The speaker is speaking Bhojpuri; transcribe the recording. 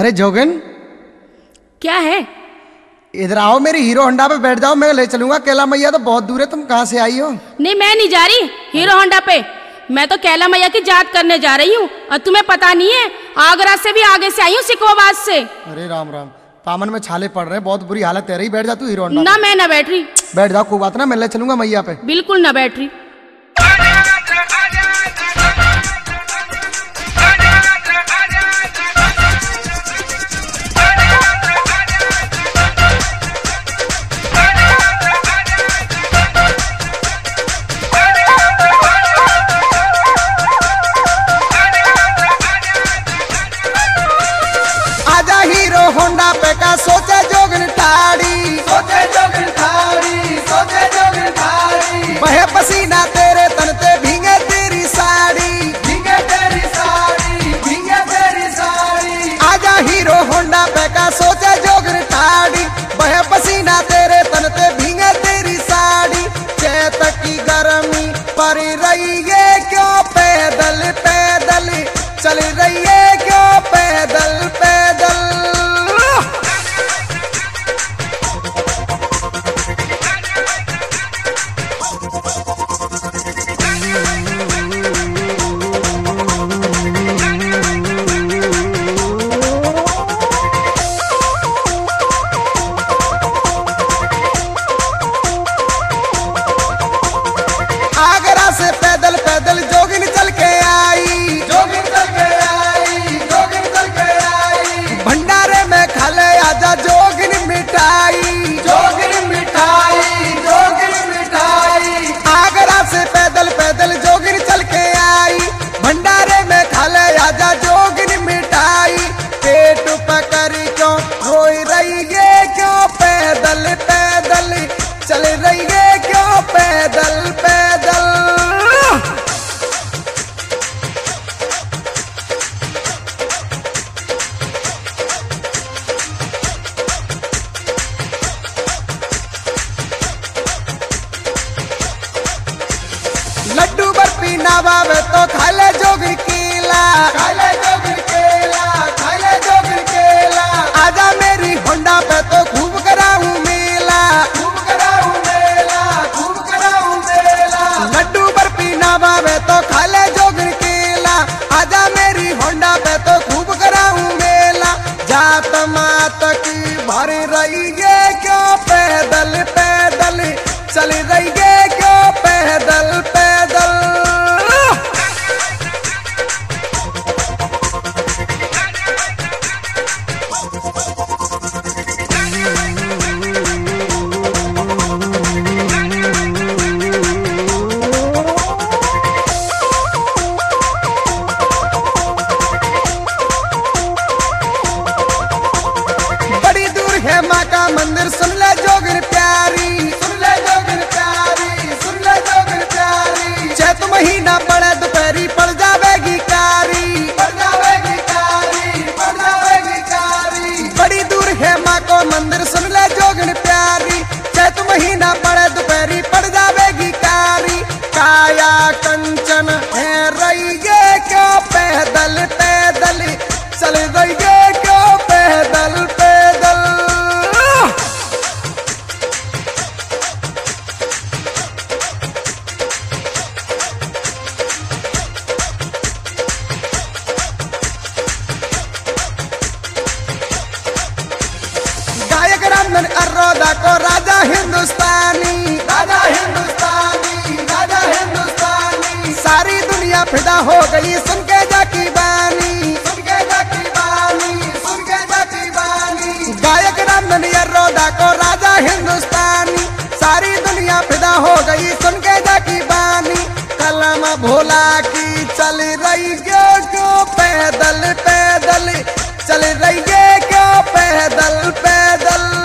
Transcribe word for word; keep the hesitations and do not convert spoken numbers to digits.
अरे जोगिन, क्या है? इधर आओ, मेरी हीरो होंडा पे बैठ जाओ, मैं ले चलूंगा। कैला मैया तो बहुत दूर है, तुम कहाँ से आई हो? नहीं, मैं नहीं जा रही हीरो होंडा पे। मैं तो कैला मैया की जात करने जा रही हूँ। और तुम्हें पता नहीं है, आगरा से भी आगे से आई हूँ, सिकोबाद से। अरे राम राम, तामन में छाले पड़ रहे हैं, बहुत बुरी हालत है रही। बैठ जा तू हीरो होंडा ना, मैं ना बैठ रही। बैठ जाओ, कोई बात ना, मैं ले चलूंगा मैया पे। बिल्कुल ना बैठ रही। होंडा पे का सोचे जोगिन ठाड़ी, सोचे जोगिन ठाड़ी, सोचे जोगिन ठाड़ी। बहे पसीना तेरे तन ते, भीगे तेरी साड़ी, भीगे तेरी साड़ी, भीगे तेरी साड़ी। आजा हीरो होंडा पे का सोचे जोगिन ठाड़ी, बहे पसीना तेरे तन ते, भीगे तेरी साड़ी। चैत की गर्मी पड़ रही है क्यों, पैदल पैदल चल रही है क्यों, पैदल पैदल। आगरा से पैदल पैदल जोगिन चल के आई, जोगिन चल के आई, जोगिन चल के आई। भंडारे में खाले आजा जोगिन मिठाई, जोगिन मिठाई, जोगिन मिठाई। आगरा से पैदल पैदल जोगिन चल के आई, भंडारे में खाले आजा जोगिन मिठाई। पेट पकड़ क्यों रोई रही है क्यों, पैदल पैदल चल रही है क्यों, पैदल पैदल। लड्डू बर्फी नवाब तो खाले जोगिन केला, खाले जोगिन केला, खाले जोगिन केला। आजा मेरी होंडा पे तो खूब कराऊं मेला, खूब कराऊं मेला, खूब कराऊं मेला। लड्डू बर्फी नवाब तो खाले जोगिन केला, आजा मेरी होंडा पे तो खूब कराऊं मेला। जात मात की भर रही है क्यों, पैदल पैदल चल रही है क्यों, पैदल पैदल। बड़ी दूर है माँ का मंदिर, सुन ले जोगिन प्यारी, सुन ले जोगिन प्यारी, सुन ले जोगिन प्यारी। चैत महीना पड़े दोपहरी पड़ जावेगी कारी, पड़ जावेगी कारी, पड़ जावेगी कारी। बड़ी दूर है माँ को मंदिर, सुन ले जोगिन प्यारी। चैत महीना पड़े दोपहरी पड़ जावेगी कारी। काया कंचन है रही है क्यों, पैदल पैदल चल रही है क्यों, पैदल पैदल। गायक रामधन अरोदा को राजा हिंदुस्तानी, राजा हिंदुस्तानी, राजा हिंदुस्तानी। सारी दुनिया फिदा हो गई सुन के जाकी बानी, सुन के जाकी बानी, सुन के जाकी बानी। गायक रामधन अरोदा को राजा हिंदुस्तानी, सारी दुनिया फिदा हो गई सुन के जाकी बानी। कलम भोला की चल रही क्यों क्यों, पैदल पैदल चल रही है क्यों, पैदल पैदल।